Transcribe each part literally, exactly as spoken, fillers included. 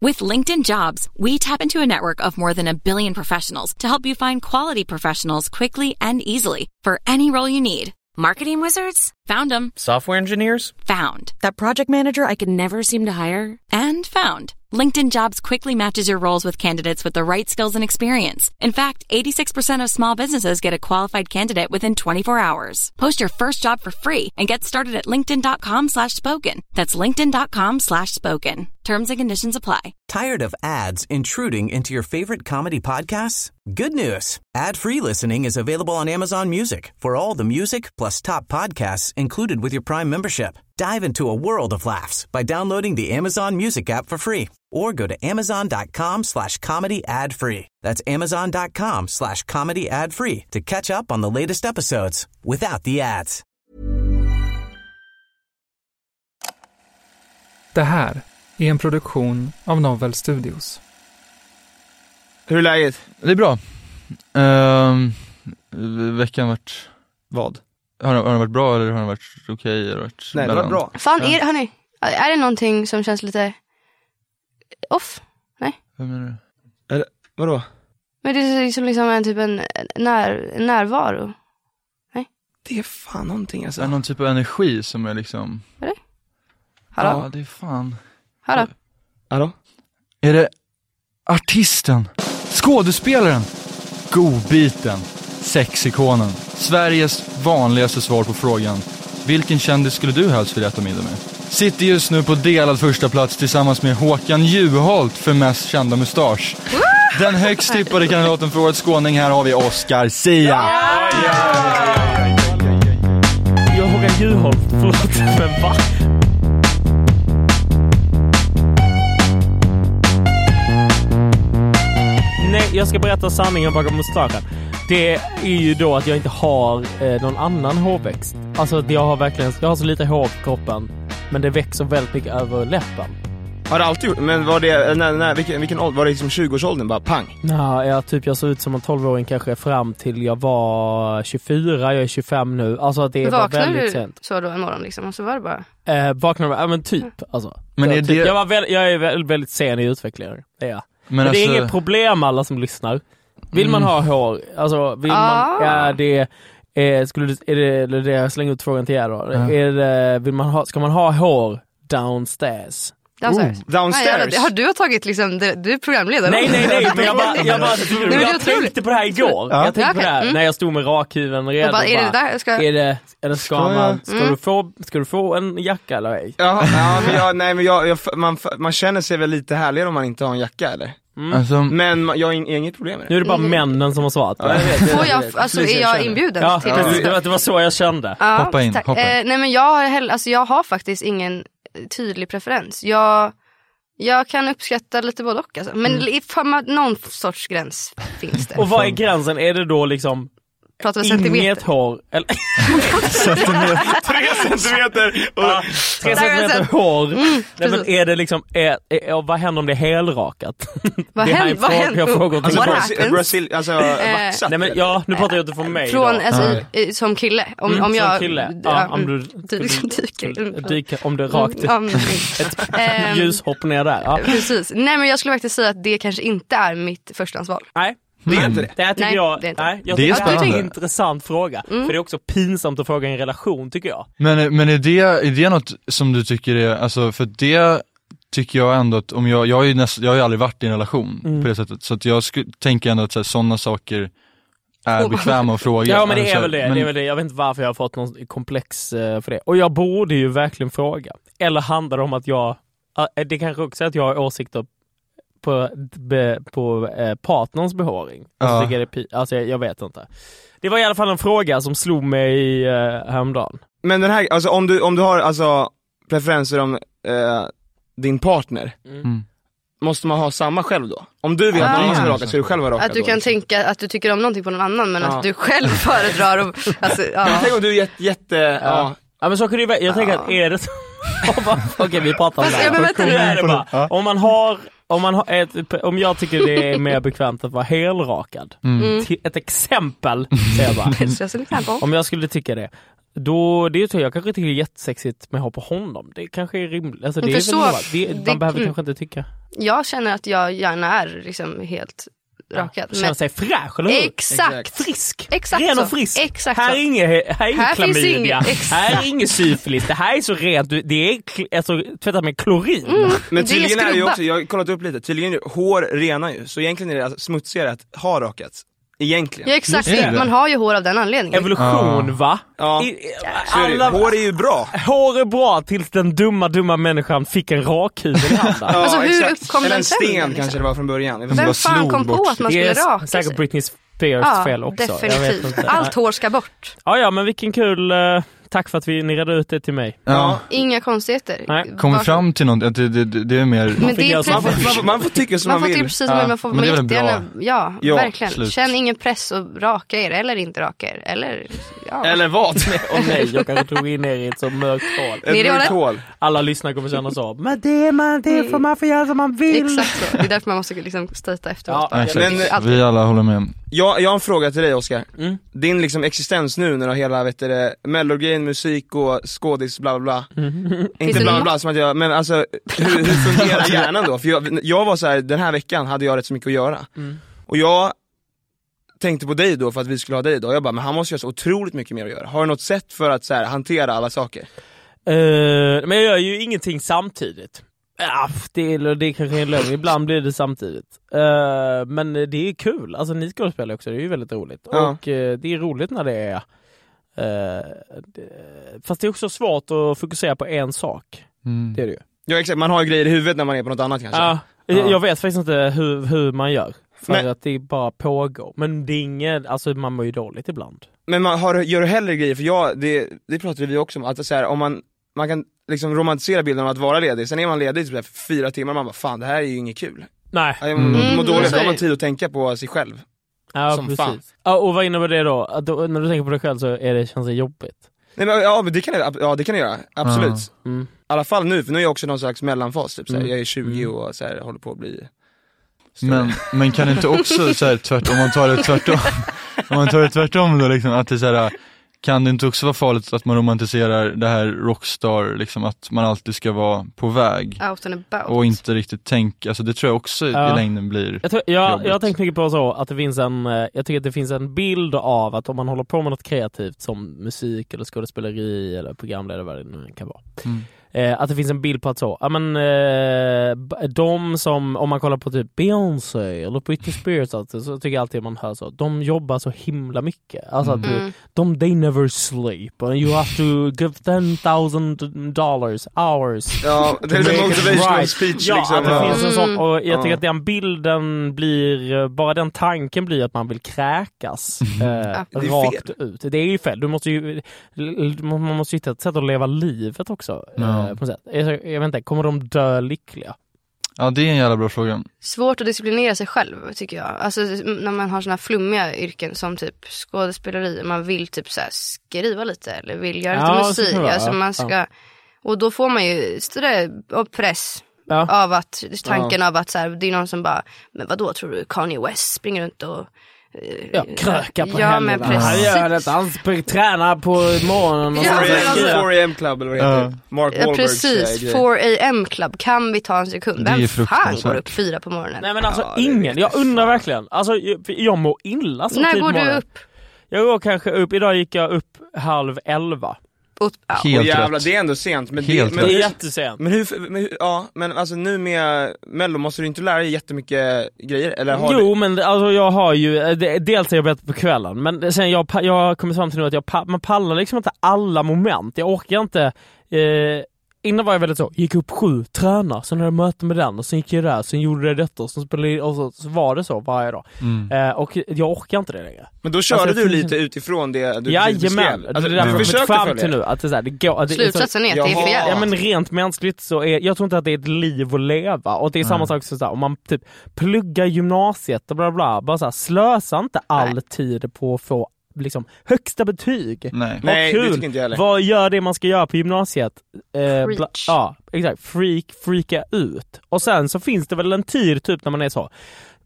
With LinkedIn Jobs, we tap into a network of more than a billion professionals to help you find quality professionals quickly and easily for any role you need. Marketing wizards? Found them. Software engineers? Found. That project manager I could never seem to hire? And found. LinkedIn Jobs quickly matches your roles with candidates with the right skills and experience. In fact, eighty-six percent of small businesses get a qualified candidate within twenty-four hours. Post your first job for free and get started at linkedin.com slash spoken. That's linkedin.com slash spoken. Terms and conditions apply. Tired of ads intruding into your favorite comedy podcasts? Good news. Ad-free listening is available on Amazon Music for all the music plus top podcasts included with your Prime membership. Dive into a world of laughs by downloading the Amazon Music app for free or go to amazon.com slash comedy ad free. That's amazon.com slash comedy ad free to catch up on the latest episodes without the ads. Det här är en produktion av Novel Studios. Hur är läget? Det är bra. Um, veckan har varit... Vad? Har den, har den varit bra eller har den varit okej? Okay, varit Nej, det var bra. Fan, är, hörni, är det någonting som känns lite off? Nej. Vad menar du? Eller, vadå? Men det är liksom, liksom en typ en när, närvaro. Nej. Det är fan någonting alltså. Det är någon typ av energi som är liksom... Är det? Hallå? Ja, det är fan... Hallå? Hallå? Är det artisten, skådespelaren, godbiten, sexikonen, Sveriges vanligaste svar på frågan: vilken kändis skulle du helst vilja äta middag med? Sitter just nu på delad första plats tillsammans med Håkan Juholt för mest kända mustasch. Den högst tippade kandidaten för årets skåning, här har vi Oscar Sia. Ja! Jag Håkan Juholt, förlåt, men va? Nej, jag ska berätta sanningen bakom mustaschen. Det är ju då att jag inte har eh, någon annan hårväxt. Alltså att jag har verkligen, jag har så lite hår på kroppen, men det växer väldigt mycket över läppen. Har det alltid gjort? Men var det, när, när, vilken, vilken ålder? Var det liksom tjugo-årsåldern bara pang? Ja, jag, typ, jag såg ut som en tolv-åring kanske fram till jag var tjugofyra, jag är tjugofem nu. Alltså det var väldigt du sent. Så då en morgon liksom, och så var det bara... Eh, vaknade, ja men typ, alltså. Men är jag, det... typ, jag, var väl, jag är väldigt, väldigt sen i utvecklingen, det är jag. Men, men alltså... det är inget problem alla som lyssnar. Vill man ha hår, alltså vill ah. man, är det... Eh, skulle du, är det, eller det jag slänger ut frågan till er då. Mm. Är det, vill man ha, ska man ha hår downstairs? Downstairs. Oh, downstairs. Nej, har du tagit liksom, du, du är programledare? Nej, nej, nej, men jag bara, jag, bara, jag, jag tänkte på det här igår. Ja. Jag tänkte okay. på det här mm. när jag stod med rakhuven redan. Bara, är det där? Ska... Är det, eller ska, ska man, ska, mm. du få, ska du få en jacka eller ej? Ja, ja men jag, nej, men jag, jag, man, man känner sig väl lite härligare om man inte har en jacka, eller? Mm. Alltså, men jag har inget problem med det. Nu är det bara mm. männen som har svarat. Ja, jag vet, Får jag, alltså är jag inbjuden ja, till ja. Det, var, det var så jag kände. Ja, hoppa in, hoppa in. Eh, nej men jag har, alltså, jag har faktiskt ingen tydlig preferens. Jag, jag kan uppskatta lite både och alltså. Men mm. någon sorts gräns finns det. Och vad är gränsen? Är det då liksom pratar inget hår eller centimeter. tre centimeter och ja, tre centimeter hår. Mm, nej, men är det liksom är, är, vad händer om det är helrakat? Vad händer? Vad händer? Alltså, Brasil, Brasil, alltså vaxat. Nej men ja, nu pratar jag inte från mig från då. alltså, i, som kille om mm, om jag som kille. Ja, om du dyker dyker om det rakt ett ljushopp ner där. Ja. Precis. Nej men jag skulle faktiskt säga att det kanske inte är mitt förstahandsval. Nej. Det är inte det. Det här tycker nej, jag, det är inte. nej, jag det är, tycker det är en intressant fråga. Mm. För det är också pinsamt att fråga i en relation, tycker jag. Men, men är, det, är det något som du tycker är... Alltså, för det tycker jag ändå att... Om jag, jag, har ju näst, jag har ju aldrig varit i en relation mm. på det sättet. Så att jag skulle, tänker ändå att sådana saker är bekväma att fråga. Ja, men det är alltså, väl det. Men... det är väl det. Jag vet inte varför jag har fått någon komplex uh, för det. Och jag borde ju verkligen fråga. Eller handlar det om att jag... Uh, det kanske också är att jag har åsikter på, be, på eh, partners behåring. Ja. Alltså, det, alltså jag, jag vet inte. Det var i alla fall en fråga som slog mig eh, häromdagen. Men den här, alltså om du, om du har alltså preferenser om eh, din partner, mm. måste man ha samma själv då? Om du vill att någon ska raka så är du själv har rakat. Att du kan då, tänka att du tycker om någonting på någon annan, men ja. att du själv föredrar och, alltså, ja. Jag tänker om du är jätte, jätte ja. Ja. Ja men så kan det ju vara. Jag ja. tänker att är det så... Okej, okay, vi pratar om det här. Ja, men vänta, nu är det bara. Ja. Om man har Om, man har ett, om jag tycker det är mer bekvämt att vara helrakad. Mm. Ett exempel säger jag bara. Om jag skulle tycka det. Då, det är så jag kanske tycker det är jättesexigt med att ha på honom. Det kanske är rimligt. Alltså, det är så, väl det, man det, behöver mm. kanske inte tycka. Jag känner att jag gärna är liksom helt rakad. Ja, känner men... sig fräsch, eller hur? Exakt. Frisk. Exakt ren så. och frisk. Exakt här så. är inget, här är inget Här finns klamydia. inget- Här är inget syfilis. Det här är så rent. Det är kl- alltså, tvättat med klorin. Mm, Men det tydligen är det ju skrubba. också, jag har kollat upp lite, tydligen är det, hår renar ju, så egentligen är det alltså smutsigare att ha rakats. Egentligen. Ja, exakt. Just det. Man har ju hår av den anledningen. Evolution, Ja. va? Ja. I, Så är det ju. alla, Hår är ju bra. hår är bra tills den dumma, dumma människan fick en rakhuvud i handen. Ja, Alltså, hur exakt. uppkom Eller den en sen, sten liksom? kanske det var från början. Jag vet Vem inte. bara fan slog kom på bort. att man Det skulle är raka säkert sig? Britney Spears Ja, fel också. Jag vet definitivt. inte. Allt hår ska bort. Ja, ja, men vilken kul. Uh, tack för att vi, ni redde ut det till mig. Ja. Inga konstigheter. Nej. Kommer Vars- fram till något, att det, det, det är mer... Men det är Man får- Man får, precis- man, får, man får tycka som Man man, får tycka vill. precis Ja, vad man får. men Man det är väl jättegärna, ja, Ja, verkligen. slut. Känn ingen press att raka er eller inte raka er. Eller, ja. Eller vad? Och nej, jag kanske tog in er i ett så mörkt hål. Ett Ner i mörkt hålet. hål. Alla lyssnare kommer känna så. Men det är man, det får man få göra som man vill. Exakt så. Det är därför man måste liksom stöta efteråt. Ja, Bara, Exakt. Men- alltid. Vi alla håller med. Jag, jag har en fråga till dig, Oskar. Mm. Din liksom existens nu när du har hela, vet du det, mellogrejen, musik och skådis, bla bla bla. Mm. Inte det bla bla något? bla, som att jag, men alltså hur, hur fungerar hjärnan då? För jag, jag var så här, den här veckan hade jag rätt så mycket att göra. Mm. Och jag tänkte på dig då för att vi skulle ha dig då. Jag bara, men han måste ju ha så otroligt mycket mer att göra. Har du något sätt för att så här, hantera alla saker? Uh, men jag gör ju ingenting samtidigt. Ja, det, är, det är kanske en lögn. Ibland blir det samtidigt. Uh, men det är kul. Alltså ni skådespelar också, det är ju väldigt roligt. Ja. Och uh, det är roligt när det är... Uh, det, fast det är också svårt att fokusera på en sak. Mm. Det är det ju. Ja exakt, man har ju grejer i huvudet när man är på något annat kanske. Ja, Ja. jag vet faktiskt inte hur, hur man gör. För Men- att det bara pågår. Men det är inget, alltså man mår ju dåligt ibland. Men man har, gör du hellre grejer, för jag, det, det pratade vi också om, att så här, om man, man kan liksom romantisera bilden av att vara ledig, sen är man ledig typ för fyra timmar och man bara, fan det här är ju inget kul. Nej. Jag Mm. mår Mm, dåligt, så då är har man det. tid att tänka på sig själv. Ja, Som precis. fan. Ja, och vad innebär det då? Att då? När du tänker på dig själv så är det, känns det jobbigt. Nej, men, ja men det kan jag, ja det kan jag göra, absolut. Mm. I alla fall nu, för nu är jag också någon slags mellanfas typ, så här, Mm. jag är tjugo Mm. och så här, håller på att bli större. Men, men kan det inte också så här, tvärtom, om man tar det tvärtom, om man tar det tvärtom då liksom, att det så här, kan det inte också vara farligt att man romantiserar det här rockstar, liksom att man alltid ska vara på väg Out and about. och inte riktigt tänka, alltså det tror jag också Ja. i längden blir Jag, tror, jag, jobbigt. jag har tänkt mycket på så att det finns en, eh, jag tycker att det finns en bild av att om man håller på med något kreativt som musik eller skådespeleri eller programledare, vad det nu kan vara. Mm. Eh, att det finns en bild på att så, ja men eh, b- de som, om man kollar på typ Beyoncé eller Britney Spears, alltså, så tycker jag alltid man hör så, de jobbar så himla mycket. Alltså att du, Mm. de, they never sleep and you have to give ten thousand dollars hours. Ja, det är en Make it motivational right. speech Ja, liksom. att det Ja. finns en sån, och jag tycker Ja. att den bilden blir, bara den tanken blir att man vill kräkas eh, Det är rakt fel. ut. Det är ju fel. Du måste ju, man måste hitta ett sätt att leva livet också. Ja. Eh, på något sätt. Jag, jag vet inte, kommer de dö lyckliga? Ja, det är en jävla bra fråga. Svårt att disciplinera sig själv tycker jag. Alltså när man har såna här flummiga yrken som typ skådespeleri, man vill typ så här skriva lite eller vill göra Ja, lite så musik. kan det vara, Alltså ja. man ska, och då får man ju större och press Ja. av att, tanken av att så här, det är någon som bara, men vadå tror du Kanye West springer runt och eh, Ja, kröka på ja, men helgerna. Han precis. gör detta, han sp- tränar på morgonen och Ja, så men alltså- four a.m. club eller vad det heter. Ja. Mark Ja, Wahlbergs eh, precis, grej. four a.m. club, kan vi ta en sekund? Det är Vem fan fruktansvärt. går upp fyra på morgonen? Nej men alltså Ja, det ingen, vet jag jag undrar fan. verkligen. Alltså jag, för jag mår illa så När tidigt går på du morgonen. upp? Jag går kanske upp, idag gick jag upp halv elva. Och, ja. Helt Och jävla, rätt. det är ändå sent. Men Helt det, men, Det är hur, jättesent. men, hur, men hur, ja, men alltså nu med Mello måste du inte lära dig jättemycket grejer? Eller har Jo, men alltså jag har ju, det- dels har jag bett på kvällen, men sen jag, pa- jag har kommit fram till nu att jag, pa- man pallar liksom inte alla moment. Jag orkar inte, eh, innan var jag väldigt så, gick upp sju, träna, sen hade jag möte med den och sen gick jag där, sen gjorde jag detta och, sen spelade, och så, så var det så varje dag. Mm. Eh, och jag orkar inte det längre. Men då körde Alltså, du det finns- lite utifrån det du Jajamän, precis beskrev. det Alltså, är därför jag du har kommit försökte fram följa till det. nu att det, är så här, det går, att det, Slutsatsen är att det är Jaha. fel. Ja, men rent mänskligt så är, jag tror inte att det är ett liv att leva. Och det är samma Nej. sak som så här, om man typ pluggar gymnasiet och bla bla, bara så här, slösa inte all Nej. tid på att få liksom högsta betyg. Nej. Vad Nej, det kul. tycker inte jag heller. Vad gör det man ska göra på gymnasiet? Eh, bla, Preach. ja, exakt. Freak, freaka ut. Och sen så finns det väl en tid typ när man är så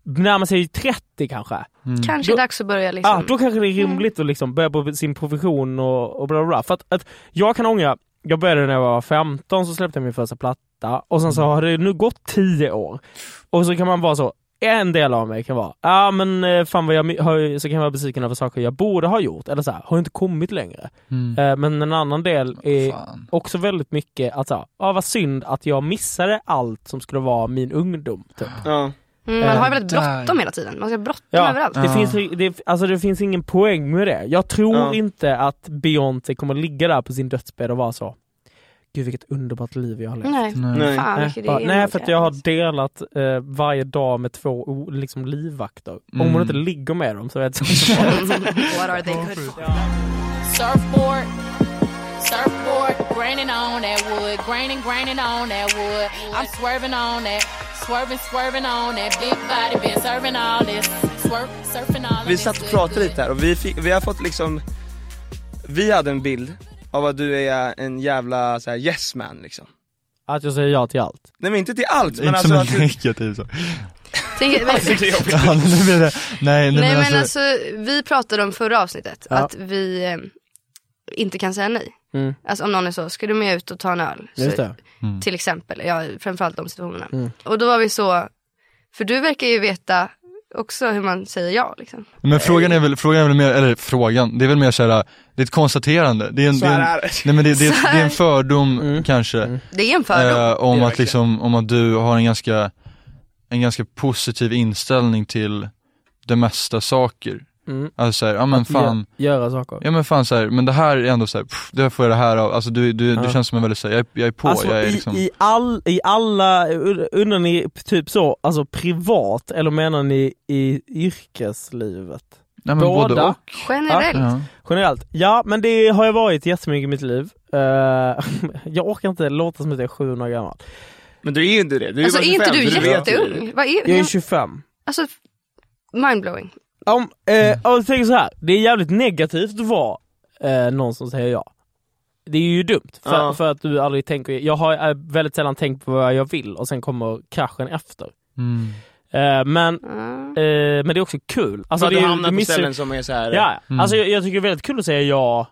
närmar sig trettio kanske. Mm. Kanske då, dags att börja liksom. Ja, då kanske det är rimligt att liksom börja på sin profession och, och bla bla bla. För att, att jag kan ångra, jag började när jag var femton, så släppte jag min första platta. Och sen så har det nu gått tio år. Och så kan man vara så, en del av mig kan vara, ja men fan vad jag har, så kan jag vara besviken över saker jag borde ha gjort. Eller så här, har inte kommit längre. Mm. Uh, men en annan del är fan. Också väldigt mycket att så här, ja vad synd att jag missade allt som skulle vara min ungdom. Typ. Ja. Mm, man har ju väldigt bråttom hela tiden. Man ska bråttom ja, överallt. Det, ja. finns, det, alltså det finns ingen poäng med det. Jag tror ja. inte att Beyoncé kommer ligga där på sin dödsbädd och vara så, gud vilket underbart liv jag har levt. Nej, nej. Fan, nej. det är nej för att jag har delat eh, varje dag med två liksom, livvakter. Mm. Om hon inte ligger med dem så vet jag inte. What are they good for? Surfboard, surfboard, graining on that wood, graining, graining on that wood. I'm swerving on that. Swerving, swerving on that big body, been serving all this. Swerve, surfing all. Vi satt och pratade lite här och vi, fick, vi har fått liksom, vi hade en bild av att du är en jävla så här yes man liksom. Att jag säger ja till allt. Nej men inte till allt, men inte alltså som att en negativ så. Tänk, men, nej, nej, nej men alltså, alltså vi pratade om förra avsnittet ja. Att vi eh, inte kan säga nej. Mm. Alltså om någon är så, ska du med ut och ta en öl? Så, mm. Till exempel, ja, framförallt de situationerna. Mm. Och då var vi så, för du verkar ju veta också hur man säger ja liksom. Men frågan är väl, frågan är väl mer, eller frågan, det är väl mer såhär, det är ett konstaterande. Det är en, det är en, nej, men det, det, är, det är en fördom mm. kanske. Mm. Det är en fördom. Eh, om att liksom, om att du har en ganska, en ganska positiv inställning till det mesta saker. Mm. Alltså såhär, ja men att fan göra saker. Ja men fan såhär, men det här är ändå såhär, pff, det får jag det här av. Alltså du, du, ja. du känns som en väldigt såhär, jag, jag är på alltså, jag är i, liksom... i, all, i alla, undrar ni typ så, alltså privat eller menar ni i yrkeslivet? Nej, men båda, både och. Generellt. Ja. Generellt. Ja, men det har jag varit jättemycket i mitt liv. Uh, jag orkar inte låta som att jag är sju år gammal. Men du är ju inte det. Du är alltså bara är tjugofem, inte du jätteung? Vad är, jag är tjugofem. Alltså, mindblowing. Om, eh, jag tänker så här, det är jävligt negativt att vara eh, någon som säger ja. Det är ju dumt för, ja. för att du aldrig tänker, jag har äh, väldigt sällan tänkt på vad jag vill och sen kommer kraschen efter. Mm. Eh, men mm. eh, men det är också kul. Alltså det är du hamnar på missar... ställen som är så här. Ja, mm. alltså jag, jag tycker det är väldigt kul att säga ja.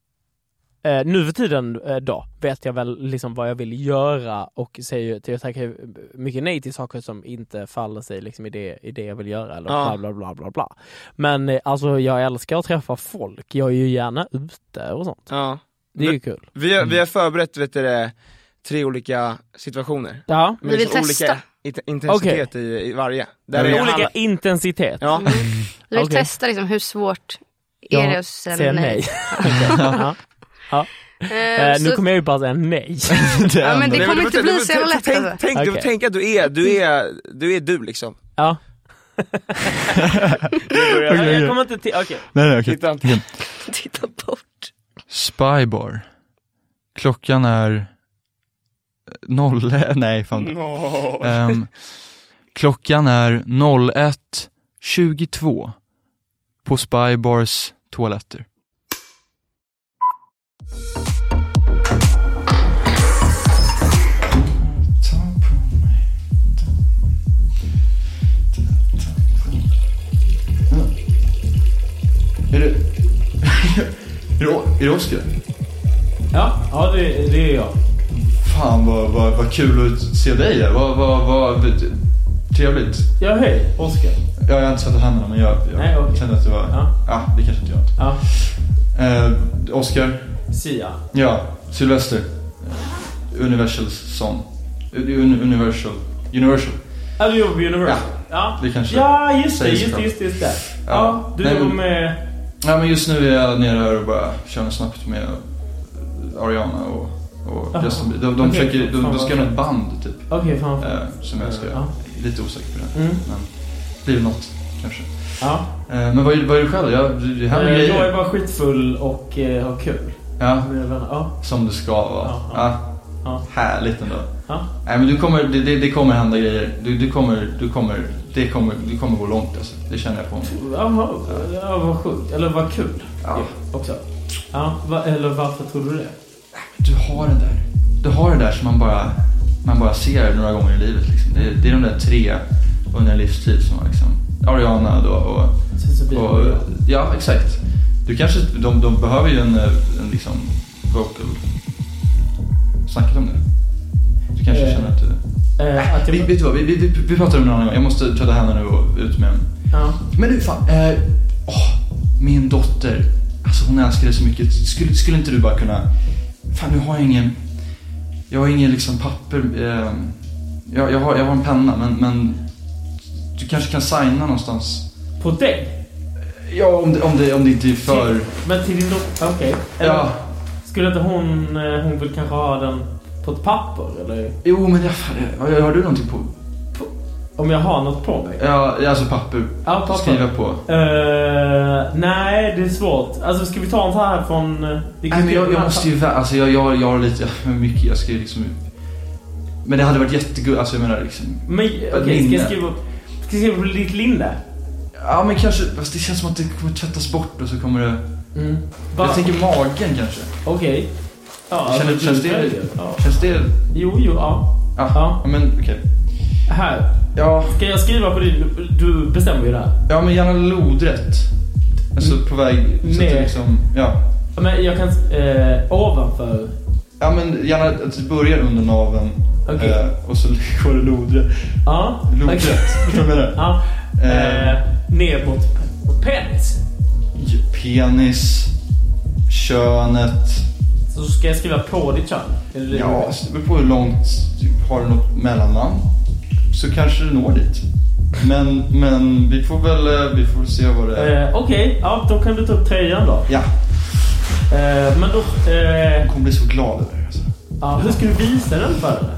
Eh, nu för tiden eh, då vet jag väl liksom vad jag vill göra och säger till jag tackar mycket nej till saker som inte faller sig liksom i det, i det jag vill göra eller ja. bla bla bla bla bla. Men eh, alltså jag älskar att träffa folk. Jag är ju gärna ute och sånt. Ja. Det är vi, ju kul. Vi har, vi har förberett vet du, det, tre olika situationer. Ja. Vi vill testa. Olika intensitet okay. i, i varje. Där är olika alla... intensitet. Ja. Mm. Vi vill okay. testa liksom hur svårt är ja. det att säga nej. nej. ja. Ja. Uh, uh, nu kommer jag ju bara säga nej. Ja, men det kommer nej, inte bli så jävla lätt. Tänk, tänk, okay. du, tänk att du är, du är, du är du liksom. Ja. okay, jag kommer inte till, okej. Okay. Nej, nej, okej. Okay. Titta. Titta bort. Spybar. Klockan är noll, nej fan. No. Um, klockan är noll ett tjugotvå på Spybars toaletter. Är det... är det, är det Oskar? Ja, ja det, det är jag. Fan vad, vad, vad kul att se dig här. Vad, vad, vad trevligt. Ja, hej, Oskar. Ja, jag har inte sett händerna men jag, jag Nej, okay. kände att det var... Ja, ja det kanske inte jag inte. Ja. Eh, Oskar. Sia. Ja, Sylvester. Universals son. Un, universal. Universal. Ja, du jobbar på Universal. Ja, ja. det kanske ja just det, just det, just det, just det. Ja, ja du jobbar med... Ja, men just nu är jag nere här och bara kör snabbt med Ariana och, och Justin Bieber. De, de, okay, försöker, de, de ska göra ett band typ. Okej, okay, fan. Eh, som jag ska... Ja. Lite osäker på det. Mm. Men blir det något, kanske. Ja. Eh, men vad är, vad är du själv? Jag, det här med eh, grejer. jag är bara skitfull och eh, har kul. Ja. ja. Som det ska vara. Ja, ja. Ja. Ja. Härligt ändå. Ja. Nej, men du kommer, det, det, det kommer hända grejer. Du, du kommer, du kommer, det kommer, du kommer gå långt alltså. Det känner jag på mig. Jaha, ja, vad sjukt. Eller vad kul. Ja. Ja, också. Ja, va, eller varför tror du det? Du har det där. Du har det där som man bara, man bara ser några gånger i livet liksom. Det, det är de där tre, under en livstid som var liksom Ariana då och, och ja, exakt. Du kanske, de, de behöver ju en, en liksom vocal. Snacka om det. Du kanske äh, känner att du... Äh, att jag... vi, vet du vad, vi, vi, vi pratar om en annan gång. Jag måste tvätta henne nu och ut med en. Ja. Men du, fan, äh, åh, min dotter, alltså hon älskar det så mycket. Skulle, skulle inte du bara kunna... Fan, nu har jag ingen... Jag har ingen liksom papper... Eh, jag, jag, har, jag har en penna, men, men du kanske kan signa någonstans. På dig? Ja, om det, om det, om det inte är för... Till, men till din dotter, okej. Okay. Ja. Skulle inte hon... Hon vill kanske ha den på ett papper, eller? Jo, men jag, har, har du någonting på... på... Om jag har något på mig? Ja, alltså papper. Ja, papper. Skriva på. Uh, nej, det är svårt. Alltså, ska vi ta en så här från... Nej, men jag, jag måste ju... Alltså, jag, jag, jag har lite... Jag, mycket, jag ska liksom... Men det hade varit jättegod, alltså jag menar liksom... Men okej, okay, ska jag skriva... Ska jag skriva på ditt linne? Ja, men kanske... Fast det känns som att det kommer tvättas bort och så kommer det... Mm. Jag tänker magen kanske. Okej. Okay. Ja, känns, alltså, känns, det, det, ja. känns det... Jo, jo, ja. Ja, ja. Men okej. Okay. Här. Ja. Ska jag skriva på din... Du bestämmer ju det här. Ja, men gärna lodrätt. Alltså på väg... Så att liksom... Ja. Men jag kan... Eh, ovanför... Ja, men gärna att du börjar under naveln. Okay. Eh, och så går det lodrätt. Ja. Lodrätt. Okay. Vad menar du? Ja. Eh, ner mot, mot penis. Penis. Könet. Så ska jag skriva på ditt kön? Eller ja, det beror på hur långt. Har du något mellannamn så kanske du når dit. Men, men vi får väl vi får se vad det är. Eh, Okej, okay. Ja, då kan du ta upp tröjan då. Ja. Eh, men då... Eh... Hon kommer bli så glad över det. Alltså. Ja, hur ska du visa den för henne?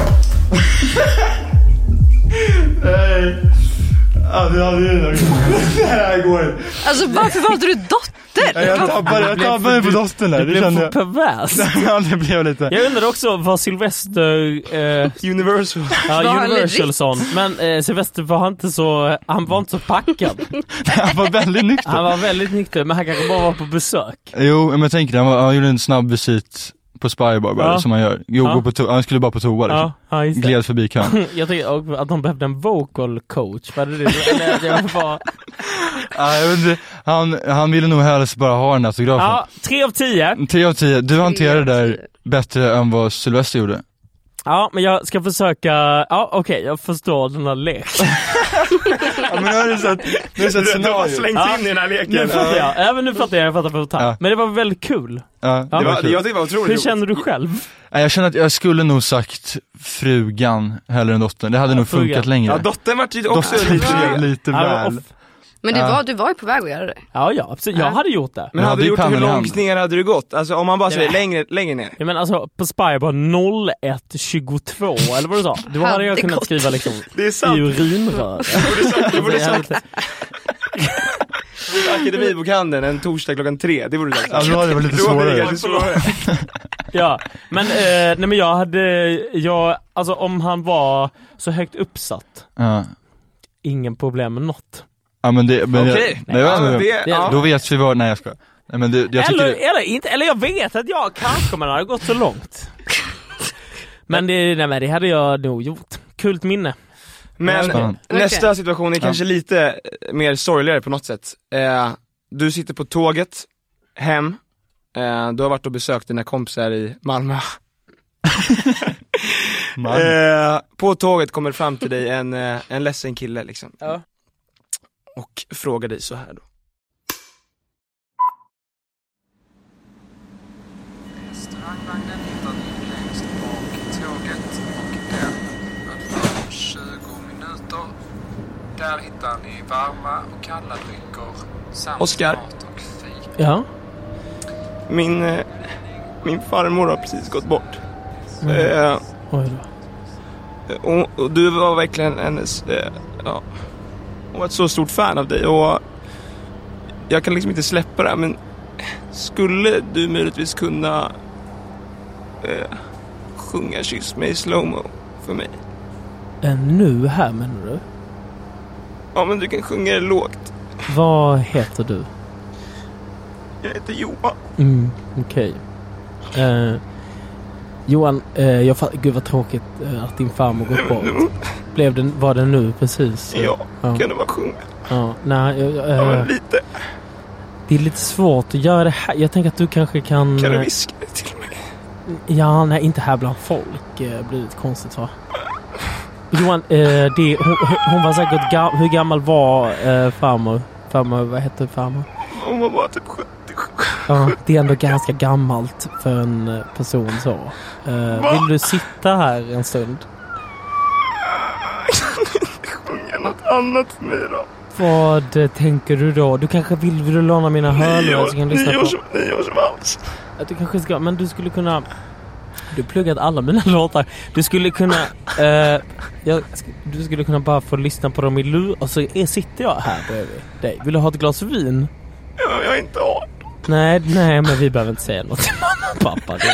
Nej. Ja, det hade ju det här går. Alltså varför valde du dotter? Jag tappade, jag tappade på dottern där. Det, det blev för pervers. Ja, det blev lite. Jag undrar också vad Sylvester eh, Universal. Ja, Universal sån. Men eh, Sylvester var inte så han var inte så packad. Han var väldigt nykter. Han var väldigt nykter, men han kanske bara var på besök. Jo, men jag tänker han, var, han gjorde en snabb visit på Spybar bara, ja. Som man gör. Jo, ja. på to- han skulle bara på toa. Liksom. Ja, ja, gled förbi kön. Jag tänkte att de behövde en vocal coach. Vad är det? Eller, det var bara... ja, jag vet inte. Han, han ville nog helst bara ha en autograf. Ja, tre av tio. Tre av tio. Du hanterade det där bättre än vad Sylvester gjorde. Ja, men jag ska försöka... Ja, okej, okay, jag förstår den här leken. Ja, men nu har du sett, nu har du, du har slängt ja. in i den här leken. Nu fattar jag. Även nu fattar jag, jag fattar på att ta. Ja. Men det var väldigt kul. Ja, ja. Det var, kul. Jag tyckte det var otroligt. Hur känner du själv? Jag känner att jag skulle nog sagt frugan hellre än dottern. Det hade ja, nog frugan. funkat längre. Ja, dottern var ju också dottern lite, lite väl. Men du var, du var ju på väg att göra det. Ja, ja, absolut. Jag ja. hade gjort det. Men hade du gjort det, hur långt ner hade du gått? Alltså om man bara säger längre, längre ner. Ja, men alltså på Spybar noll ett tjugotvå eller vad du sa. Då hade jag kunnat skriva liksom det är sant. I urinrör. Det borde sagt. Akademibokhandeln en torsdag klockan tre. Det borde sagt. Ja, det var lite svårare. svårare. Ja, men eh, nej men jag hade jag alltså om han var så högt uppsatt. Ja. Ingen problem med något. Ja, men det men okay. jag, nej, ja, men det, ja. Då vet vi vad nej jag ska. Nej, men det, jag eller, tycker... eller inte eller jag vet att jag kanske man hade gått så långt. Men det nej, men det hade jag nog gjort. Kult minne. Men nästa okay. situation är ja. kanske lite mer sorgligare på något sätt. Eh, du sitter på tåget hem. Eh, du har varit och besökt dina kompisar i Malmö. eh, på tåget kommer fram till dig en, eh, en ledsen kille liksom. Ja. Och frågar dig så här då. Restaurangvagnen hittar ni längst bak i tåget och den öppnar om tjugo minuter. Där hittar ni varma och kalla drycker samt Oscar. mat och fika. Ja. Min, eh, min farmor har precis gått bort. Mm. Eh, Oj då. Och, och du var verkligen hennes... Eh, ja... Och var ett så stort fan av dig. Och jag kan liksom inte släppa det. Men skulle du möjligtvis kunna eh, sjunga Kyss mig i slowmo för mig? Äh, nu här menar du? Ja, men du kan sjunga det lågt. Vad heter du? Jag heter Johan. Mm, okej. Okay. Uh, Johan, uh, jag fatt, gud vad tråkigt uh, att din farmor gått bort. Blev det, var det nu precis? Ja, ja. Kan du bara sjunga? Ja, nej, jag, äh, ja, lite. Det är lite svårt att göra det här. Jag tänker att du kanske kan... Kan du viska det till mig? Ja, nej, inte här bland folk. Det blir lite konstigt, va? Johan, eh, det, hon, hon var säkert... Gam, hur gammal var eh, farmor? Farmor, vad hette farmor? Hon var bara typ sjuttiosju. Ja, det är ändå ganska gammalt för en person så. Eh, vill du sitta här en stund? Jag kan inte sjunga något annat för mig då. Vad tänker du då? Du kanske vill, vill du låna mina hörlurar så kan du lyssna på... Nio år som alls. Du kanske ska, men du skulle kunna... Du har pluggat alla mina låtar. Du skulle kunna... Eh, jag, du skulle kunna bara få lyssna på dem i lur. Och så är, sitter jag här bredvid dig. Vill du ha ett glas vin? Ja, jag är inte arton. Nej, nej, men vi behöver inte säga något till mamma och pappa. Det...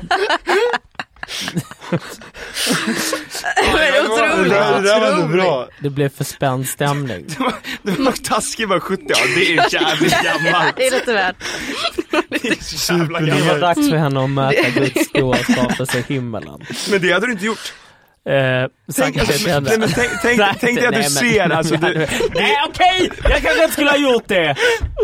Det är otroligt. Det där var inte bra. Det blev för spänd stämning. Det var, det var taskigt bara sjuttio. Ja, det är jävligt gammalt. Det är lite värt. Det är så jävla gammalt. Det var dags för henne att möta Guds stora skapelse i himmelen. Men det hade du inte gjort. Eh, tänk, nej, men tänk, tänk, nej, tänk dig att du nej, ser men, alltså, du, nej okej, okay. Jag kanske inte skulle ha gjort det.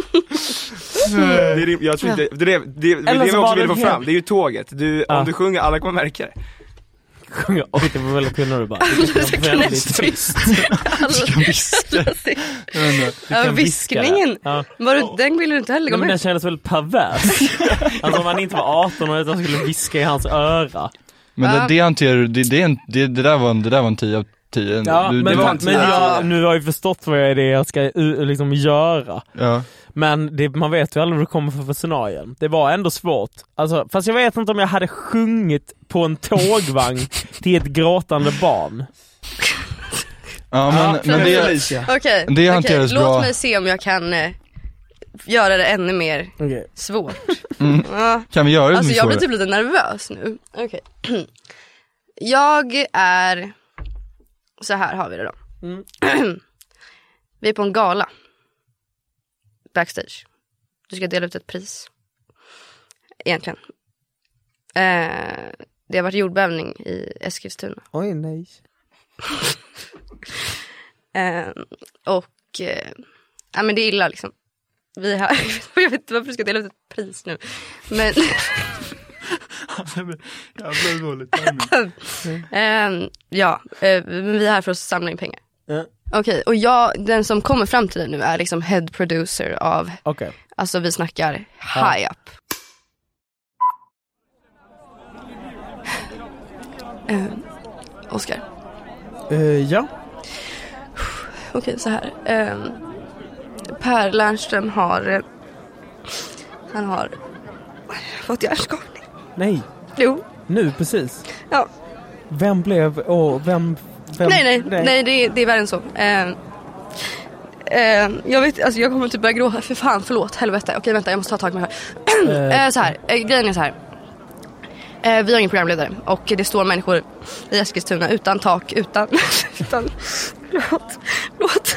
det är, jag tror inte det, det, det, det, det vi också vill få fram. Det är ju tåget du, ja. Om du sjunger, alla kommer märka det. Sjunga, oj det var väldigt kul. Bara det var väldigt trist. Du kan viska. Ja, viskningen ja. Var du, den ville du inte heller gå med. Men den kändes väldigt pervers. Alltså om man inte var arton och utan skulle viska i hans öra. Men det, det hanterar det, det, det, det där var en det där var en tio av tio. Ja, du, men, det var men jag, nu har jag ju förstått vad jag är det jag ska liksom göra. Ja. Men det, man vet ju aldrig vad det kommer för, för scenarien. Det var ändå svårt. Alltså, fast jag vet inte om jag hade sjungit på en tågvagn till ett gråtande barn. Ja, men, ja, men det, okay, det hanteras okay. bra. Låt mig se om jag kan eh, göra det ännu mer okay. svårt. Mm. Ja. Kan vi göra det? Alltså jag blir typ lite nervös nu. Okej. Okay. Jag är... Så här har vi det då. Mm. Vi är på en gala. Backstage. Du ska dela ut ett pris. Egentligen. Eh, det har varit jordbävning i Eskilstuna. Oj, nej. eh, och... Eh, ja, men det är illa liksom. Vi har... Jag vet inte varför du ska dela ut ett pris nu. Men... Jag blev dåligt. um, ja, uh, vi är här för att samla in pengar. Mm. Okej, okay, och jag, den som kommer fram till det nu är liksom head producer av, okay. Alltså vi snackar high up. Uh, Oscar. Uh, ja. Okej, okay, så här. Uh, Per Lernström har, uh, han har fått hjärnskakning. Nej. Jo. Nu precis. Ja. Vem blev och vem, vem Nej nej nej, nej det, är, det är värre än så. Eh, eh, jag vet alltså jag kommer typ börja gråta för fan förlåt helvete. Okej vänta jag måste ta tag med det här. eh, så här eh, grejen är så här. Eh, vi har ingen programledare och det står människor i Eskilstuna utan tak utan utan förlåt. Förlåt.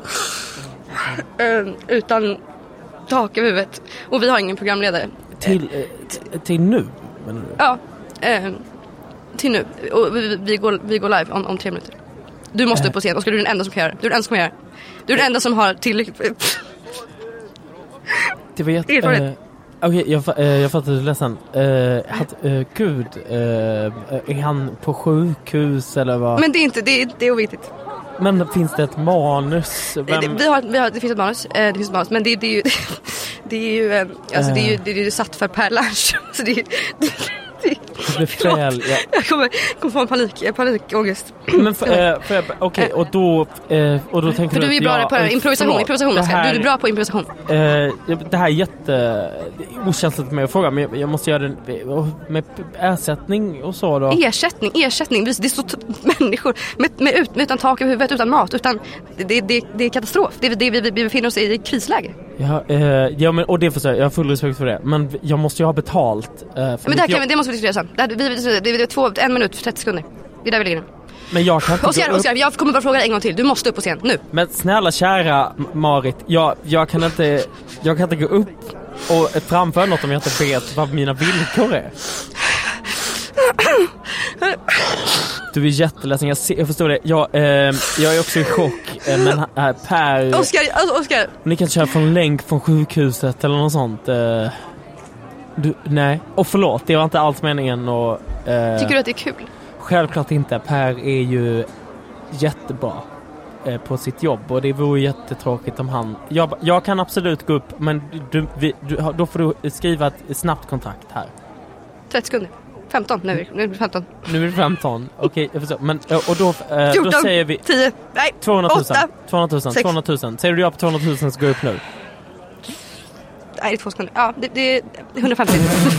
eh, utan tak över huvudet och vi har ingen programledare. Till eh, till nu. Men... Ja, eh, till nu. Och vi, vi, går, vi går live om, om tre minuter. Du måste upp på scen och ska du är den enda som kan göra. Du är den enda som kan göra. Du är den enda som har tillräckligt. Det var jätte... Eh, Okej, okay, jag, eh, jag fattar du ledsen. Eh, att, eh, Gud, eh, är han på sjukhus eller vad? Men det är inte, det är, det är oviktigt. Men finns det ett manus? Vem... Det, vi har, vi har, det finns ett manus, eh, det finns ett manus men det, det är ju... Det är ju, alltså det är ju, det är ju satt för Per Lernström. Så det är det, det, det blir fel, ja. Jag kommer, kommer få en panik, panikångest. Men för, äh, för, okej, okay, och då äh, och då tänker för du du är bra på äh, improvisation, improvisation det här, du är bra på improvisation. Äh, det här är jätte okänsligt med att fråga, men jag, jag måste göra det med ersättning och så då. Ersättning, ersättning. Det är så t- människor med, med, ut, med utan tak över huvudet, utan mat, utan det, det, det, det är katastrof. Det, det, vi, vi befinner oss i krisläge. Ja, eh, ja men och det för så jag har full respekt för det, men jag måste ju ha betalt. Eh, för men det här kan vi, det måste vi diskutera sen. Det, här, vi, det, det är två, en minut för trettio sekunder. Det är där vi ligger nu. Men jag kan inte Oskar, Oskar, jag kommer bara fråga dig en gång till. Du måste upp på scen nu. Men snälla kära Marit, jag, jag kan inte jag kan inte gå upp och framföra något om jag inte vet vad mina villkor är. Du är jätteledsen, jag, ser, jag förstår det. Jag, eh, jag är också i chock. Eh, men här, Per... Oskar, alltså, Oskar! Ni kan köra från länk från sjukhuset eller något sånt. Eh, du, nej. Och förlåt, det var inte alls meningen. Och, eh, tycker du att det är kul? Självklart inte. Per är ju jättebra eh, på sitt jobb. Och det vore jättetråkigt om han... Jag, jag kan absolut gå upp, men du, vi, du, då får du skriva ett snabbt kontrakt här. trettio sekunder. femton, nu, nu är det femton. Nu är det femton, okej, okay, jag förstår. Men, och då, eh, fjorton, då säger vi... tio, nej, tvåhundratusen, åtta, tvåhundratusen, sex. tvåhundratusen. Säger du ja på tvåhundratusen så går jag upp nu. Nej, det är två sekunder. Ja, det, det är hundrafemtio.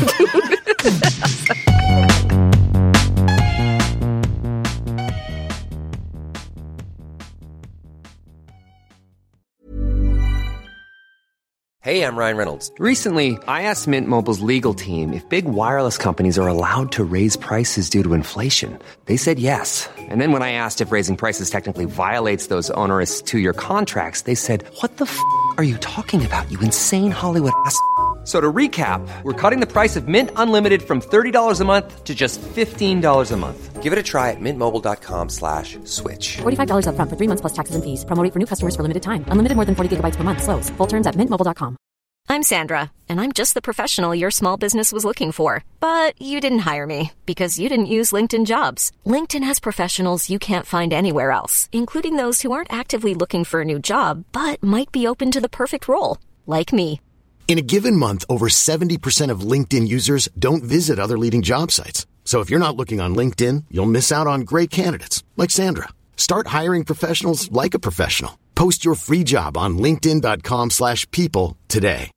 Hey, I'm Ryan Reynolds. Recently, I asked Mint Mobile's legal team if big wireless companies are allowed to raise prices due to inflation. They said yes. And then when I asked if raising prices technically violates those onerous two-year contracts, they said, what the f*** are you talking about, you insane Hollywood ass f- So to recap, we're cutting the price of Mint Unlimited from thirty dollars a month to just fifteen dollars a month. Give it a try at mintmobile.com slash switch. forty-five dollars up front for three months plus taxes and fees. Promo rate for new customers for limited time. Unlimited more than forty gigabytes per month. Slows full terms at mint mobile dot com. I'm Sandra, and I'm just the professional your small business was looking for. But you didn't hire me because you didn't use LinkedIn Jobs. LinkedIn has professionals you can't find anywhere else, including those who aren't actively looking for a new job, but might be open to the perfect role, like me. In a given month, over seventy percent of LinkedIn users don't visit other leading job sites. So if you're not looking on LinkedIn, you'll miss out on great candidates like Sandra. Start hiring professionals like a professional. Post your free job on linkedin dot com slash people today.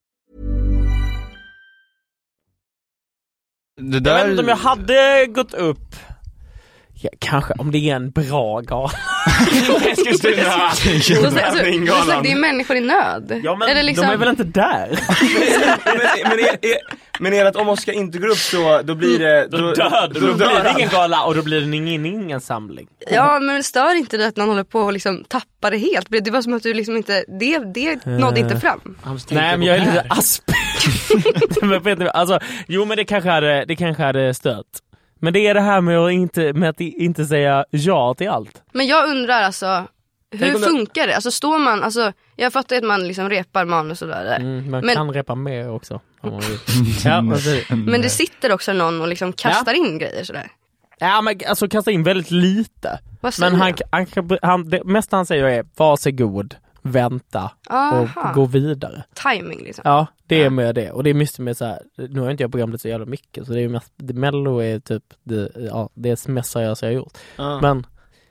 Det där... Jag vet inte om jag hade gått upp. Ja, kanske om det är en bra gala. Det är människor i nöd. Ja, men eller liksom... de är väl inte där. men men, är, är, men är det att om Oskar inte går upp så då blir det... Då, då, död, då, då, då blir det ingen gala och då blir det ingen, ingen samling. Ja, men stör inte det att någon håller på och liksom tappar det helt? Det var som att du liksom inte... Det, det nådde inte fram. Nej, men jag är lite asp. alltså, jo, men det kanske hade, det kanske hade stört. Men det är det här med att inte, med att inte säga ja till allt. Men jag undrar alltså, hur funkar det? Alltså står man, alltså, jag fattar att man liksom repar manus och där. Mm, man men, kan repa mer också. ja, men det sitter också någon och liksom kastar ja. in grejer sådär. Ja, men alltså kastar in väldigt lite. Vad säger men han, han, han, det mesta han säger är varsågod, vänta Aha. och gå vidare. Timing liksom. Ja, det är med det. Och det är mycket med så här, nu har inte jag programmet så jävla mycket, så det är mest, det Mello är typ det, ja, det är mest seriösa jag har gjort. Ah. Men,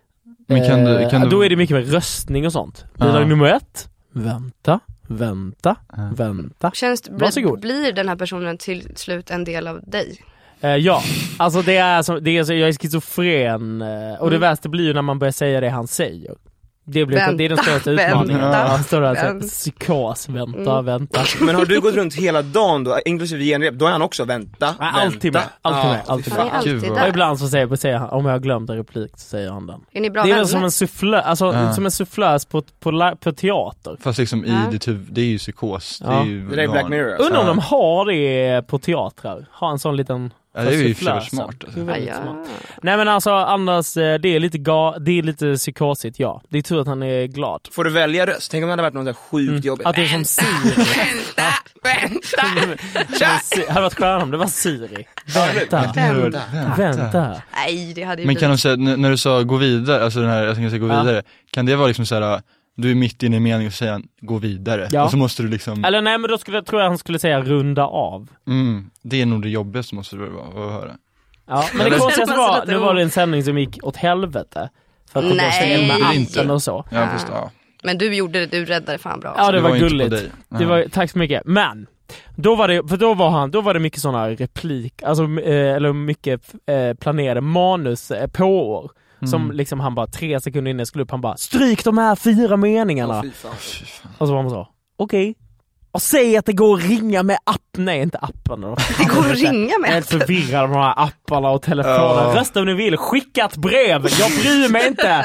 Men kan eh, du, kan då du... är det mycket med röstning och sånt. Bidrag ah. nummer ett, vänta, vänta, ah. vänta. Känns, blir, blir den här personen till slut en del av dig? Eh, ja, alltså det är som, det är så, jag är schizofren eh, och det mm. värsta blir ju när man börjar säga det han säger. Det, blir, vänta, det är den största utmaningen. Vänta, ja, står där, vänta. psykos, vänta, mm. vänta. Men har du gått runt hela dagen då, inklusive genrep, då är han också vänta, ja, vänta. Alltid med, alltid med, ja, alltid med. Alltid alltid och ibland så säger, säger han, om jag har glömt en replik så säger han den. Är ni bra det är vänner? som en sufflö, alltså ja. som en sufflös på, på, på teater. Fast liksom ja. i det, det är ju psykos. Ja. Det är ju det är Black Mirror. Undrar om de har det på teatrar. Ha en sån liten... Ja, det är ju för smart. Alltså. Det är ja. smart. Nej, men alltså annars, det är lite ga, det är lite psykosigt, ja. Det är tur att han är glad. Får du välja röst? Tänk om det hade varit något där sjukt mm. jobbigt. Att det är som Siri. Vänta, vänta. Det hade varit skönt om det var Siri. Vänta, vänta. Vänta. Nej, det hade ju Men kan de säga, när du sa gå vidare, alltså den här, jag ska säga gå vidare, ja. Kan det vara liksom så här, du är mitt inne i meningen och säger gå vidare. Ja. Och så måste du liksom... Eller nej, men då skulle, tror jag han skulle säga runda av. Mm, det är nog det jobbigaste måste det vara att höra. Ja, men det konstigaste var, nu var det en sändning som gick åt helvete. För att nej, med appen och så. Ja, först, ja. Men du gjorde det, du räddade fan bra. Ja, det, det var, var gulligt. Ja. Det var, tack så mycket. Men då var det, för då var han, då var det mycket såna replik, alltså eh, eller mycket eh, planerade manus eh, på år. Mm. Som liksom han bara tre sekunder innan skulle upp, han bara stryk de här fyra meningarna. Oh, fy fan. Och så var man så, okej. Okay. Och säg att det går att ringa med app. Nej, inte appen då. Det går att ringa med appen. Jag är helt förvirrad med de här apparna och telefonen. Oh. Rösta om ni vill, skicka ett brev. Jag bryr mig inte. Men,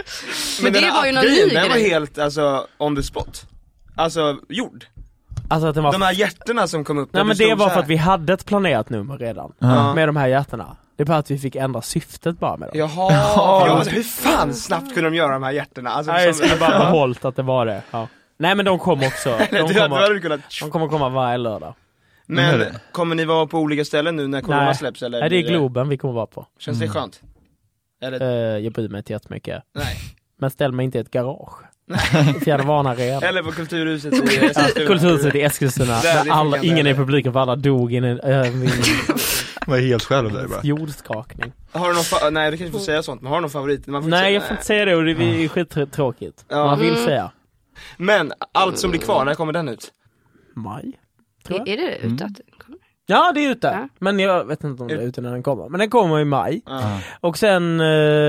Men det var ju någon ny den var helt alltså on the spot. Alltså gjord. Alltså att det var... De här hjärtorna som kom upp. Nej, men det var för att vi hade ett planerat nummer redan. Uh-huh. Med de här hjärtorna. Det är bara att vi fick ändra syftet bara med dem. Jaha, ja, alltså, hur fan snabbt kunde de göra de här hjärtorna? Alltså, Nej, jag skulle bara ha hållit att det var det. Ja. Nej, men de kom också. De kommer, kunnat... de kommer komma varje lördag. Men kommer ni vara på olika ställen nu när corona Nej. släpps? Eller Nej, det är Globen vi kommer vara på. Känns mm. det skönt? Eller... Uh, jag bryr mig inte jättemycket. Nej. Men ställ mig inte i ett garage. Fjärrvana redan. Eller på Kulturhuset i Eskilstuna. Kulturhuset i Eskilstuna. Alla, ingen i publiken för alla dog i en... Äh, min... var helt själv där bara. Jordskakning. Har du någon fa- Nej, du kanske får säga sånt. Men har du någon favorit? Man får Nej, säga, jag får inte säga det och det är skittråkigt. Ja. Man vill säga. Men allt som blir kvar, när kommer den ut? Maj. Är, är det ute att Ja, det är ute. Ja. Men jag vet inte om det är ute när den kommer. Men den kommer i maj. Ja. Och sen... Eh,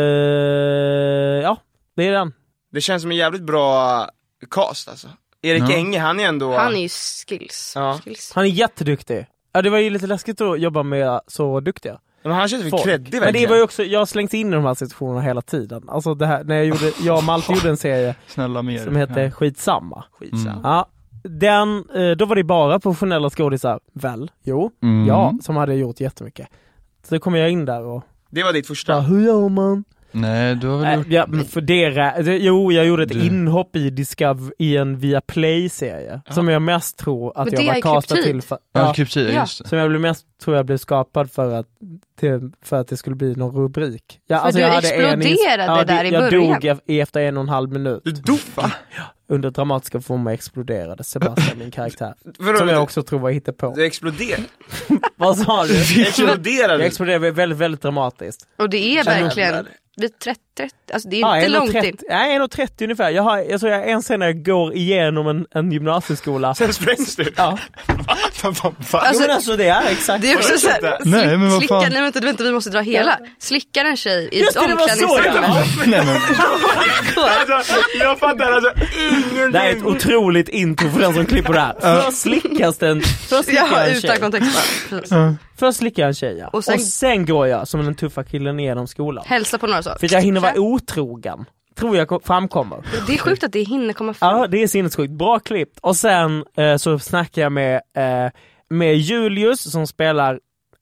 ja, det är den. Det känns som en jävligt bra cast alltså. Erik ja. Enge, han är ändå... Han är ju skills. Ja. skills. Han är jätteduktig. Ja, det var ju lite läskigt att jobba med så duktiga. Men han känns ju kreddig verkligen. Men det var ju också, jag har slängt in i de här situationerna hela tiden. Alltså det här, när jag gjorde, jag och Malte gjorde en serie Snälla mer. som heter ja. Skitsamma. Skitsamma. Mm. Ja, den, då var det bara professionella skådisar, väl? Jo, mm. ja, som hade gjort jättemycket. Så då kom jag in där och... Det var ditt första. Ja, hur gör man? Nej, du har väl äh, gjort... Ja, men för det, jo, jag gjorde ett du... inhopp i Discover i en Viaplay-serie. Ja. Som jag mest tror att men jag var castad till för. Ja, kryptid, ja. just det. Som jag blev mest tror jag blev skapad för att till, för att det skulle bli någon rubrik. Ja, för alltså du jag hade exploderade en, ja, där i jag början. Jag dog efter en och en halv minut. Du dog va? Ja, under dramatiska former exploderade Sebastian, min karaktär. För som du, jag också tror var hittepå. Du exploderade? Vad sa du? Du exploderade? Jag exploderade väldigt, väldigt dramatiskt. Och det är verkligen... Det är trettio, trettio, alltså det är ja, inte långt trettio, in. Nej, en och trettio ungefär. Jag, har, jag tror jag en sen när jag går igenom en, en gymnasieskola. Sen sprängs du? Ja. Alltså, jo, men alltså det är exakt. Det är också såhär, slick, nej, men vad slicka, fan? nej vänta, vänta, vi måste dra hela. Slickar en tjej i just ett omklädningsrum. Nej, men... alltså, jag fattar alltså ingenting. Det är ett otroligt intro för den som klipper det här. Först slickas den, först slickar ja, en utan tjej. kontext. Uh. Först slickar en tjej, ja. Och sen, och sen går jag som den tuffa killen igenom skolan. Hälsa på några så. För jag hinner vara otrogen. Tror jag framkommer. Det är sjukt att det hinner komma fram. Ja, det är sinnessjukt. Bra klippt. Och sen eh, så snackar jag med, eh, med Julius som spelar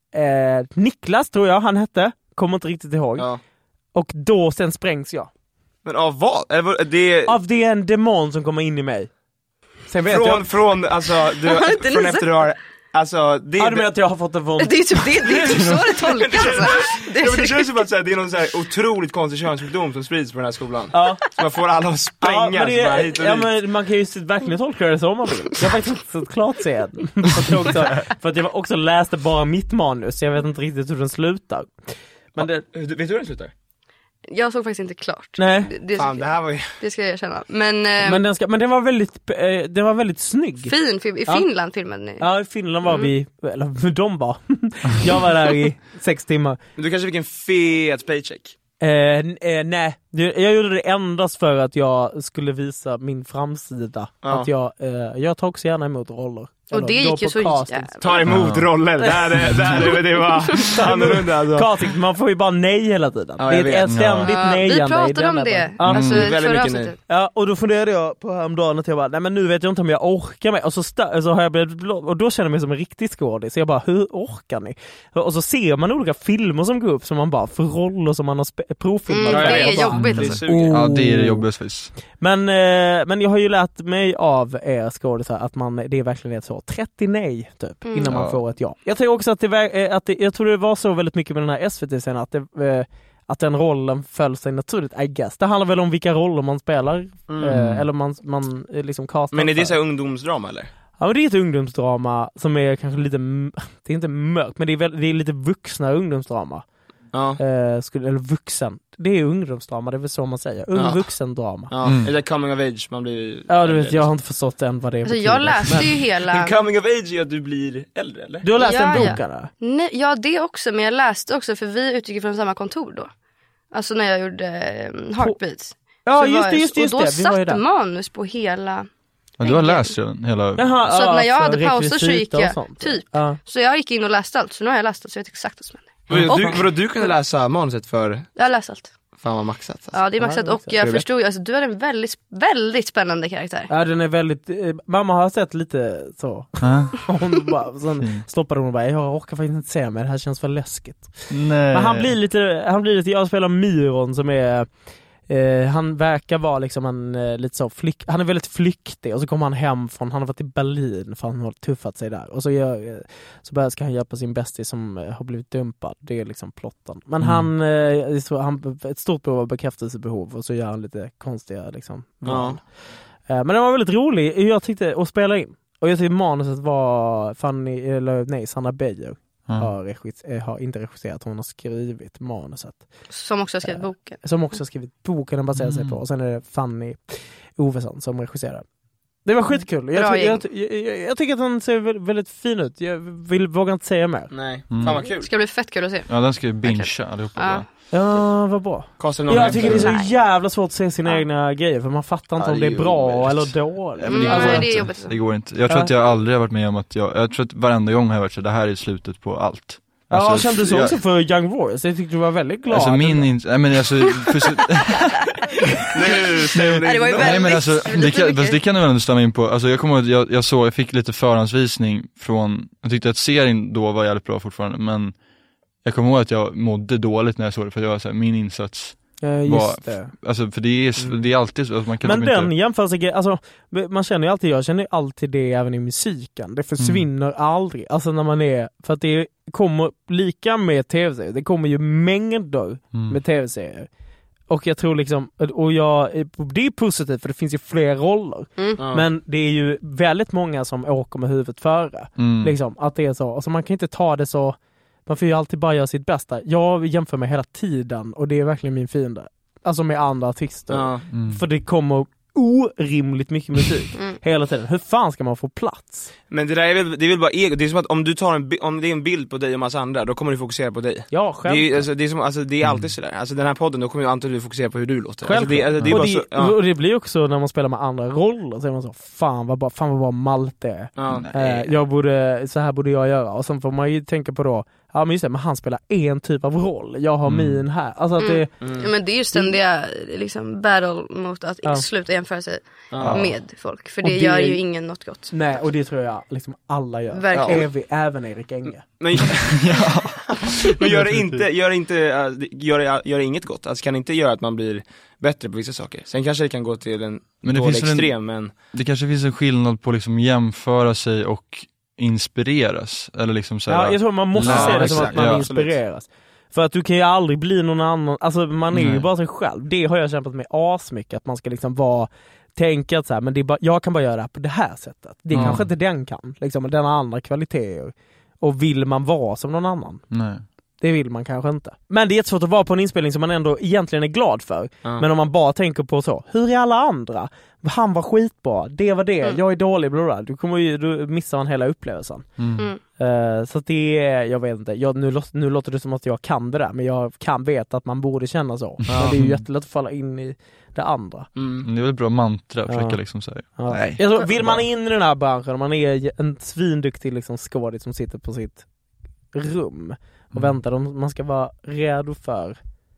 eh, Niklas, tror jag han hette. Kommer inte riktigt ihåg. Ja. Och då sen sprängs jag. Men av vad? Eller, det... Av det är en demon som kommer in i mig. Sen vet från, jag... från, alltså, du, från efter du har... Alltså, det, ja, du menar att jag har fått en från... Det är typ det, det är typ så det tolkas. Det, ja, men det känns som att det är någon så här otroligt konstig könssjukdom som sprids på den här skolan. Ja. Så man får alla att spränga. Ja, men, det, är, hit och ja, hit. men man kan ju verkligen tolka det som man vill. Jag har faktiskt inte så klart se den. För, för att jag också läste bara mitt manus. Jag vet inte riktigt hur den slutar. Men det... ja, vet du hur den slutar? Jag såg faktiskt inte klart. Nej. Det, det, Fan, det här var ju... det ska jag erkänna. Men, eh, men, den, ska, men den var väldigt eh, den var väldigt snygg. Fin film. I ja. Finland filmade ni. Ja, i Finland var mm. vi, eller de var. Jag var där i sex timmar. Men du kanske fick en fet paycheck? Eh, eh, nej, jag gjorde det endast för att jag skulle visa min framsida. Ja. Att jag, eh, jag tar också gärna emot roller. Och det gick ju så jävla... Ta emot ja. roller, där är, där är det var annorlunda alltså. Casting, man får ju bara nej hela tiden. Ja, det är ett ständigt ja. nejande. Vi pratade om det, ja. alltså mm. väldigt förra mycket nej. Ja, och då funderade jag på häromdagen att jag bara, nej men nu vet jag inte om jag orkar med. Och så, stö- så har jag blivit blå- och då känner jag mig som en riktig skådis. Så jag bara, hur orkar ni? Och så ser man olika filmer som går upp som man bara, för roller som man har spe- provfilmat. Mm, det är bara, jobbigt alltså. oh. Ja, det är det jobbigaste. Men, eh, men jag har ju lärt mig av er skådisar att man, det är verkligen ett så trettio nej typ, mm. innan man ja. får ett ja. Jag tror också att det, att det, jag tror det var så väldigt mycket med den här S V T-scenen att, det, att den rollen föll sig naturligt, I guess. Det handlar väl om vilka roller man spelar mm. eh, eller man, man liksom castar. Men är det för. så här ungdomsdrama eller? Ja, men det är ett ungdomsdrama som är kanske lite, det är inte mörkt, men det är, väl, det är lite vuxna ungdomsdrama. Ja. Eh, skulle, eller vuxen. Det är ungdomsdrama, det är väl så man säger. Ung ja. vuxendrama. Ja. Mm. Är det coming of age? Man blir ja, du vet, jag har inte förstått än vad det är. Alltså, jag läste men... ju hela... coming of age är att du blir äldre, eller? Du har läst ja, en bok, ja. eller? Nej, ja, det också. Men jag läste också, för vi utgick från samma kontor då. Alltså när jag gjorde um, Heartbeats. Ja, så just det, just det. Och då det. satt manus på hela... Ja, du har läst den hela... Jaha, så ja, att när jag alltså, hade pauser så gick jag, typ. Ja. Så jag gick in och läste allt. Så nu har jag läst allt, så jag vet exakt vad som händer. Men du, vadå, du kunde läsa manuset för... Jag har läst allt. fan vad maxat. Alltså. Ja, det är maxat ja, och jag förstod alltså, du har en väldigt, väldigt spännande karaktär. Ja, den är väldigt, eh, mamma har sett lite så. Hon bara, sen stoppade hon och bara, jag orkar faktiskt inte se mig, det här känns för läskigt. Nej. Men han blir lite, han blir lite, jag spelar Myron som är Eh, han verkar vara liksom en eh, lite så flyk, han är väldigt flyktig och så kommer han hem från, han har varit i Berlin för han har tuffat sig där och så, gör, eh, så börjar ska han hjälpa sin bästis som eh, har blivit dumpad, det är liksom plotten. Men mm. han, eh, så, han ett stort behov av bekräftelsebehov och så gör han lite konstiga liksom val. Ja. Eh, men det var väldigt rolig, jag tyckte att spela in och jag tyckte manuset var Fanny, eller nej, Sanna Beijer. Mm. Har, regis- har inte regisserat, hon har skrivit manuset. Som också har skrivit boken. Som också har skrivit boken den baserar sig mm. på. Och sen är det Fanny Ovesson som regisserar. Det var skitkul. Jag, ty- jag, jag, jag, jag tycker att den ser väldigt, väldigt fin ut. Jag vill våga inte säga mer. Nej, mm. fan vad kul. Ska bli fett kul att se. Ja, den ska ju bingea allihopa. Ja. Ja, vad bra. Jag tycker det är så jävla svårt att se sina ja. egna grejer för man fattar inte ja, om det är bra omöjligt. eller dåligt. Mm, det, alltså, det, är jobbigt. Det går inte. Jag tror ja. att jag aldrig har varit med om att jag, jag tror att varenda gång har jag varit så det här är slutet på allt. Alltså, ja, jag kände så jag, också för Young Warriors. Jag tyckte du var väldigt glad. Alltså min in, nej men alltså för så, nej, det var ju nej men alltså det kan, det kan du väl ändå stämma in på. Alltså jag kommer ihåg att jag, jag såg, jag fick lite förhandsvisning från, jag tyckte att serien då var jävligt bra fortfarande, men jag kommer ihåg att jag mådde dåligt när jag såg det för jag var så här, min insats ja, just var, det. Alltså för det är, mm. det är alltid så alltså man kan men den inte... jämförelse, alltså man känner ju alltid, jag känner ju alltid det även i musiken. Det försvinner mm. aldrig. Alltså när man är, för att det kommer lika med tv-serier. Det kommer ju mängder mm. med tv-serier. Och jag tror liksom, och jag, det är positivt för det finns ju fler roller. Mm. Ja. Men det är ju väldigt många som åker med huvudet före. Mm. Liksom, att det är så. Alltså man kan inte ta det så. Man får ju alltid bara göra sitt bästa. Jag jämför mig hela tiden och det är verkligen min fiende. Alltså med andra artister. Ja. Mm. För det kommer orimligt mycket musik mm. hela tiden. Hur fan ska man få plats? Men det där är väl, det är väl bara ego. Det är som att om du tar en, om det är en bild på dig och massa andra, då kommer du fokusera på dig. Ja, själv. Det är, alltså, det är, som, alltså, det är alltid sådär. Alltså den här podden, då kommer ju antagligen fokusera på hur du låter. Själv. Alltså, det, alltså, det är och, bara det, så, ja. och det blir också när man spelar med andra roller så är man så, fan vad bra, fan vad bra Malte är. Ja, eh, jag borde, så här borde jag göra. Och sen får man ju tänka på då, ja men just det, men han spelar en typ av roll. Jag har mm. min här. Alltså att mm. det, mm. Ja, men det är ju ständiga liksom, battle mot att ja. sluta jämföra sig ja. med folk. För det, det gör ju ingen något gott. Nej, och det tror jag liksom alla gör. Verkligen. Även, även Erik Enge. Men, ja. men gör det inte, gör det inte, gör det, gör det inget gott. Alltså kan inte göra att man blir bättre på vissa saker. Sen kanske det kan gå till en men det dålig finns extrem. En, men... Det kanske finns en skillnad på liksom jämföra sig och inspireras. Eller liksom så här, ja, jag tror man måste ja, se det som att man ja. inspireras. För att du kan ju aldrig bli någon annan. Alltså man är Nej. ju bara sig själv. Det har jag kämpat med asmycket. Att man ska liksom vara, tänka att så här, men det är bara, jag kan bara göra det här på det här sättet. Det är ja. kanske inte den kan. Liksom, den har andra kvaliteter. Och vill man vara som någon annan? Nej. Det vill man kanske inte. Men det är jättesvårt att vara på en inspelning som man ändå egentligen är glad för. Ja. Men om man bara tänker på så, hur är alla andra? Han var skitbra, det var det, mm. jag är dålig, bla bla. Du kommer ju, du missar man hela upplevelsen. Mm. Uh, så det är, jag vet inte, jag, nu, nu låter det som att jag kan det där, men jag kan veta att man borde känna så. Ja. Men det är ju jättelätt att falla in i det andra. Mm. Det är väl ett bra mantra att försöka ja. liksom säga. Ja. Nej. Tror, vill man in i den här branschen, om man är en svinduktig liksom skådis som sitter på sitt rum och mm. väntar, om man ska vara redo för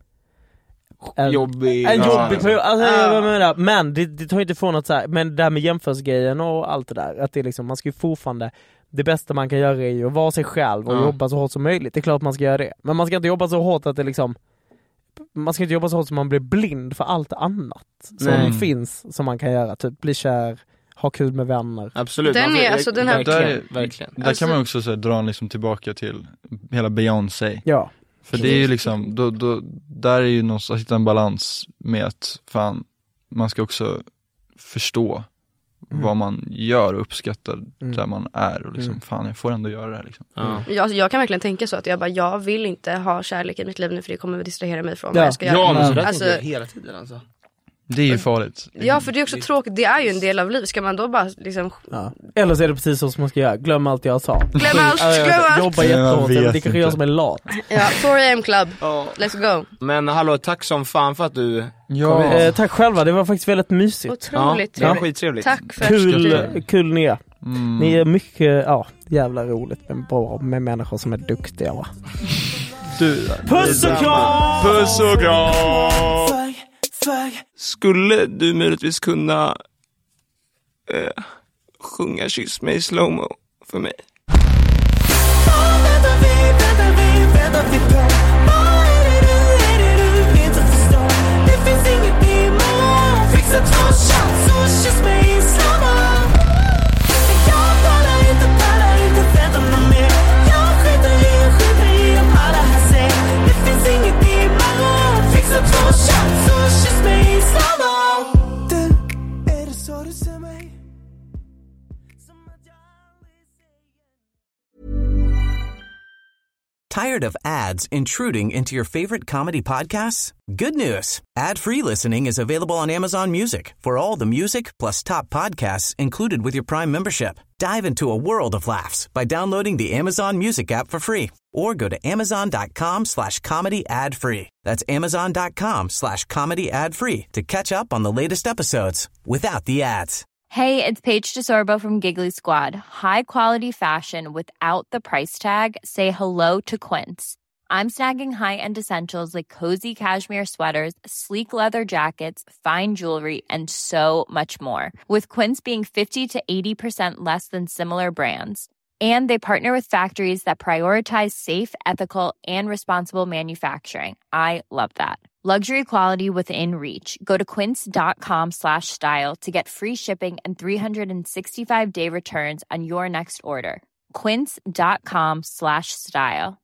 en jobbig, en jobbig ja. period. Alltså, jag menar, men det, det tar inte ifrån att så här, men det här med jämförelsegrejen och allt det där, att det är liksom, man ska ju fortfarande, det bästa man kan göra är ju att vara sig själv och ja. jobba så hårt som möjligt. Det är klart att man ska göra det, men man ska inte jobba så hårt att det liksom, man ska inte jobba så hårt som man blir blind för allt annat som Nej. finns som man kan göra, typ bli kär, ha kul med vänner. Absolut. Den är, alltså, den här... Verkligen, där, verkligen. Där alltså... kan man också så här, dra liksom tillbaka till hela Beyoncé. Ja. För det är ju liksom, då, då, där är ju någonstans att hitta en balans med att fan, man ska också förstå mm. vad man gör och uppskattar mm. där man är och liksom, mm. fan, jag får ändå göra det här liksom. Mm. Jag, jag kan verkligen tänka så att jag bara, jag vill inte ha kärlek i mitt liv nu för det kommer distrahera mig från ja. vad jag ska ja, göra. Ja, men så där alltså, tänker jag hela tiden alltså. Det är ju farligt. Ja, för det är också tråkigt. Det är ju en del av livet. Ska man då bara liksom... Ja. Eller så är det precis så som man ska göra. Glöm allt jag sa. Glöm allt, glöm allt. Jobba jättehårt. Det kanske jag som är lat. Ja, four a m club. Oh. Let's go. Men hallå, tack som fan för att du ja. kom eh, tack själva, det var faktiskt väldigt mysigt. Otroligt ja, det var skittrevligt. Tack för kul, att kul ni är. Mm. Ni är mycket, ja, jävla roligt med, bra, med människor som är duktiga, va? Du, puss och kram! Puss och kram! Skulle du möjligtvis kunna eh, sjunga Kyss mig i slowmo för mig? Tired of ads intruding into your favorite comedy podcasts? Good news. Ad-free listening is available on Amazon Music for all the music plus top podcasts included with your Prime membership. Dive into a world of laughs by downloading the Amazon Music app for free or go to amazon.com slash comedy ad free. That's amazon.com slash comedy ad free to catch up on the latest episodes without the ads. Hey, it's Paige DeSorbo from Giggly Squad. High quality fashion without the price tag. Say hello to Quince. I'm snagging high-end essentials like cozy cashmere sweaters, sleek leather jackets, fine jewelry, and so much more. With Quince being fifty to eighty percent less than similar brands. And they partner with factories that prioritize safe, ethical, and responsible manufacturing. I love that. Luxury quality within reach. Go to quince.com slash style to get free shipping and three sixty-five day returns on your next order. Quince.com slash style.